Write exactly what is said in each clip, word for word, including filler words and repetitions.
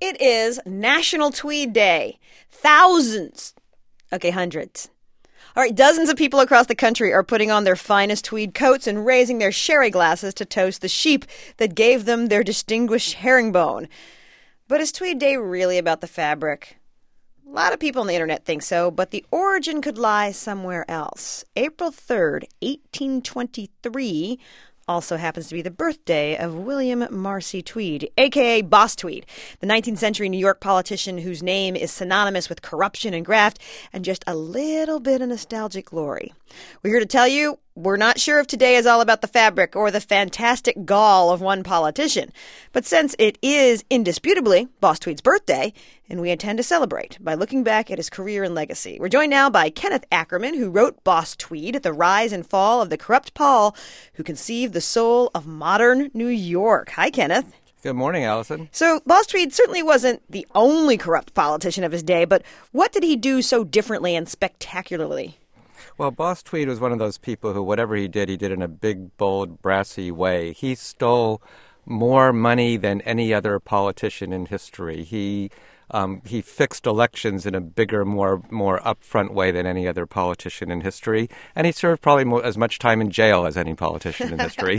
It is National Tweed Day. Thousands, okay, hundreds. All right, dozens of people across the country are putting on their finest tweed coats and raising their sherry glasses to toast the sheep that gave them their distinguished herringbone. But is Tweed Day really about the fabric? A lot of people on the internet think so, but the origin could lie somewhere else. April third, eighteen twenty-three, also happens to be the birthday of William Marcy Tweed, a k a. Boss Tweed, the nineteenth century New York politician whose name is synonymous with corruption and graft and just a little bit of nostalgic glory. We're here to tell you we're not sure if today is all about the fabric or the fantastic gall of one politician. But since it is indisputably Boss Tweed's birthday, and we intend to celebrate by looking back at his career and legacy. We're joined now by Kenneth Ackerman, who wrote Boss Tweed, The Rise and Fall of the Corrupt Paul, who conceived the soul of modern New York. Hi, Kenneth. Good morning, Allison. So Boss Tweed certainly wasn't the only corrupt politician of his day, but what did he do so differently and spectacularly? Well, Boss Tweed was one of those people who, whatever he did, he did in a big, bold, brassy way. He stole more money than any other politician in history. He um, he fixed elections in a bigger, more more upfront way than any other politician in history. And he served probably more, as much time in jail as any politician in history.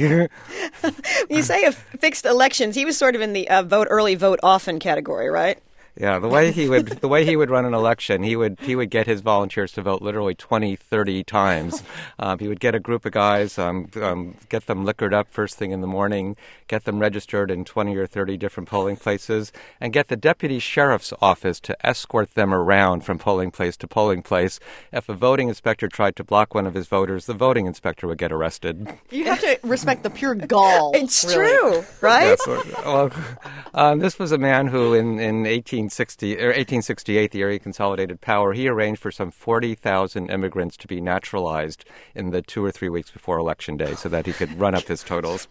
You say of fixed elections, he was sort of in the uh, vote early, vote often category, right? Yeah, the way he would the way he would run an election, he would he would get his volunteers to vote literally twenty, thirty times. Um, he would get a group of guys, um, um, get them liquored up first thing in the morning, get them registered in twenty or thirty different polling places, and get the deputy sheriff's office to escort them around from polling place to polling place. If a voting inspector tried to block one of his voters, the voting inspector would get arrested. You have to respect the pure gall. It's really. True, right? Yes, well, um, this was a man who in, in eighteen sixty or eighteen sixty-eight, the area consolidated power, he arranged for some forty thousand immigrants to be naturalized in the two or three weeks before Election Day so that he could run up his totals.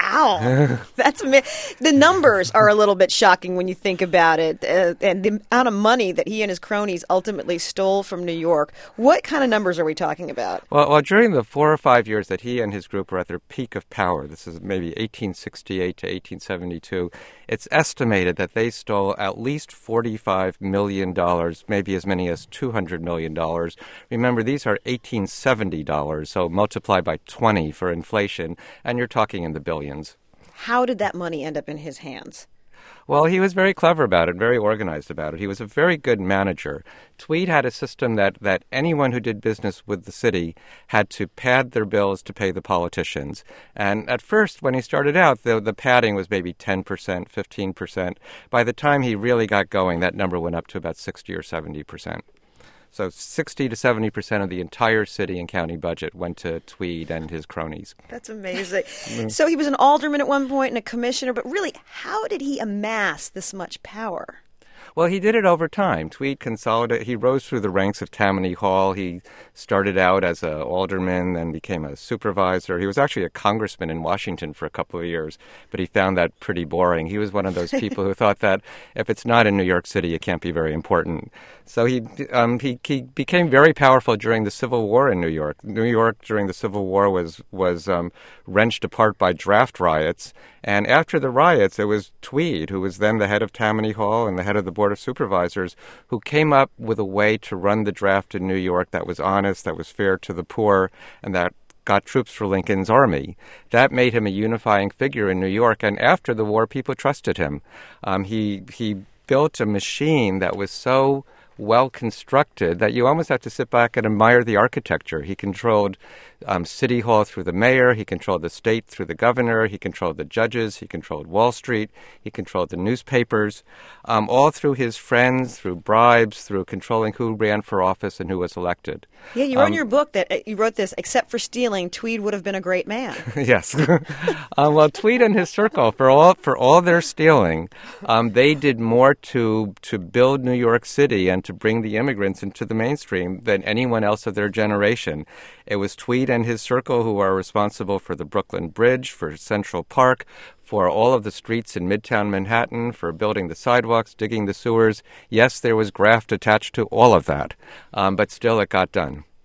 Wow. That's ama- The numbers are a little bit shocking when you think about it, uh, and the amount of money that he and his cronies ultimately stole from New York. What kind of numbers are we talking about? Well, well, during the four or five years that he and his group were at their peak of power, this is maybe eighteen sixty-eight to eighteen seventy-two, it's estimated that they stole at least forty-five million dollars, maybe as many as two hundred million dollars. Remember, these are eighteen seventy dollars, so multiply by twenty for inflation, and you're talking in the billions. How did that money end up in his hands? Well, he was very clever about it, very organized about it. He was a very good manager. Tweed had a system that, that anyone who did business with the city had to pad their bills to pay the politicians. And at first, when he started out, the, the padding was maybe ten percent, fifteen percent. By the time he really got going, that number went up to about sixty or seventy percent. So sixty to seventy percent of the entire city and county budget went to Tweed and his cronies. That's amazing. So he was an alderman at one point and a commissioner, but really, how did he amass this much power? Well, he did it over time. Tweed consolidated. He rose through the ranks of Tammany Hall. He started out as an alderman, then became a supervisor. He was actually a congressman in Washington for a couple of years, but he found that pretty boring. He was one of those people who thought that if it's not in New York City, it can't be very important. So he, um, he he became very powerful during the Civil War in New York. New York during the Civil War was was um, wrenched apart by draft riots, and after the riots, it was Tweed, who was then the head of Tammany Hall and the head of the Board of Supervisors, who came up with a way to run the draft in New York that was honest, that was fair to the poor, and that got troops for Lincoln's army. That made him a unifying figure in New York, and after the war, people trusted him. Um, he he built a machine that was so well constructed that you almost have to sit back and admire the architecture. He controlled um, City Hall through the mayor. He controlled the state through the governor. He controlled the judges. He controlled Wall Street. He controlled the newspapers, um, all through his friends, through bribes, through controlling who ran for office and who was elected. Yeah, you wrote um, in your book that uh, you wrote this, except for stealing, Tweed would have been a great man. Yes. um, well, Tweed and his circle, for all for all their stealing, um, they did more to to build New York City and to bring the immigrants into the mainstream than anyone else of their generation. It was Tweed and his circle who are responsible for the Brooklyn Bridge, for Central Park, for all of the streets in Midtown Manhattan, for building the sidewalks, digging the sewers. Yes, there was graft attached to all of that, um, but still it got done.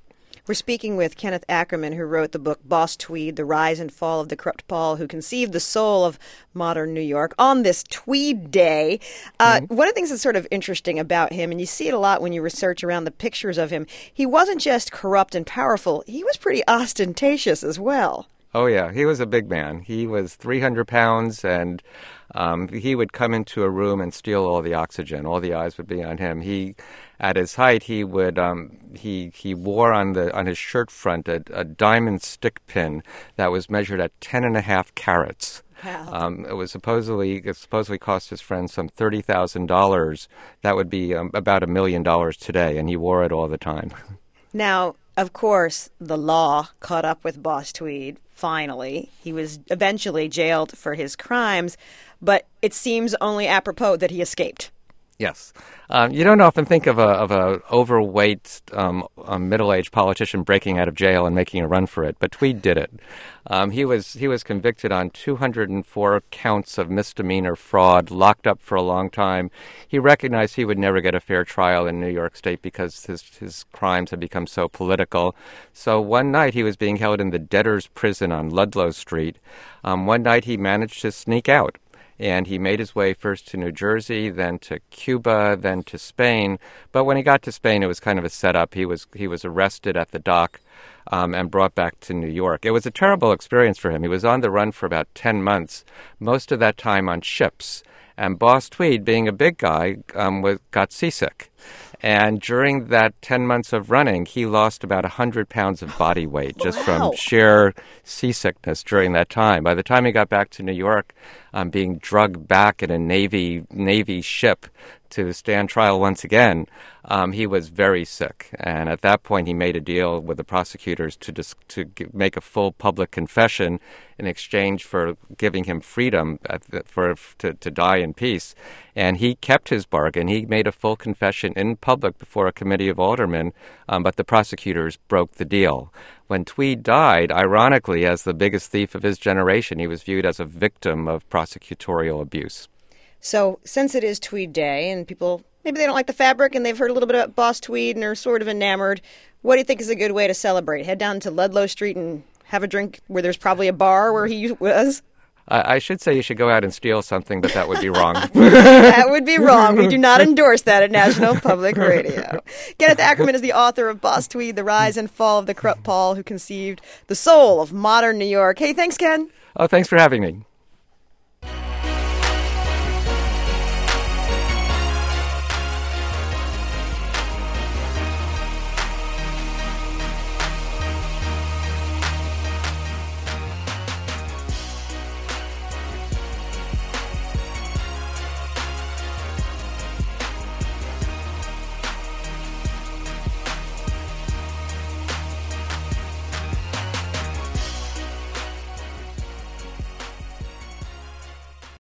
We're speaking with Kenneth Ackerman, who wrote the book Boss Tweed, The Rise and Fall of the Corrupt Paul, who conceived the soul of modern New York on this Tweed Day. Uh, mm-hmm. One of the things that's sort of interesting about him, and you see it a lot when you research around the pictures of him, he wasn't just corrupt and powerful, he was pretty ostentatious as well. Oh, yeah. He was a big man. He was three hundred pounds, and um, he would come into a room and steal all the oxygen. All the eyes would be on him. He, at his height, he would um, he he wore on the on his shirt front a, a diamond stick pin that was measured at ten and a half carats. Wow. Um, it was supposedly it supposedly cost his friend some thirty thousand dollars. That would be um, about a million dollars today, and he wore it all the time. Now, of course, the law caught up with Boss Tweed. Finally, he was eventually jailed for his crimes, but it seems only apropos that he escaped. Yes, um, you don't often think of a of a overweight, um, a middle-aged politician breaking out of jail and making a run for it, but Tweed did it. Um, he was he was convicted on two hundred four counts of misdemeanor fraud, locked up for a long time. He recognized he would never get a fair trial in New York State because his his crimes had become so political. So one night he was being held in the debtor's prison on Ludlow Street. Um, one night he managed to sneak out. And he made his way first to New Jersey, then to Cuba, then to Spain. But when he got to Spain, it was kind of a setup. He was he was arrested at the dock um, and brought back to New York. It was a terrible experience for him. He was on the run for about ten months, most of that time on ships. And Boss Tweed, being a big guy, um, was, got seasick. And during that ten months of running, he lost about one hundred pounds of body weight just wow. from sheer seasickness during that time. By the time he got back to New York, um, being drugged back in a Navy Navy ship to stand trial once again, um, he was very sick. And at that point, he made a deal with the prosecutors to dis- to g- make a full public confession in exchange for giving him freedom at the, for to, to die in peace. And he kept his bargain. He made a full confession in public before a committee of aldermen, um, but the prosecutors broke the deal. When Tweed died, ironically, as the biggest thief of his generation, he was viewed as a victim of prosecutorial abuse. So since it is Tweed Day and people, maybe they don't like the fabric and they've heard a little bit about Boss Tweed and are sort of enamored, what do you think is a good way to celebrate? Head down to Ludlow Street and have a drink where there's probably a bar where he was? I should say you should go out and steal something, but that would be wrong. That would be wrong. We do not endorse that at National Public Radio. Kenneth Ackerman is the author of Boss Tweed, The Rise and Fall of the Corrupt Paul, who conceived the soul of modern New York. Hey, thanks, Ken. Oh, thanks for having me.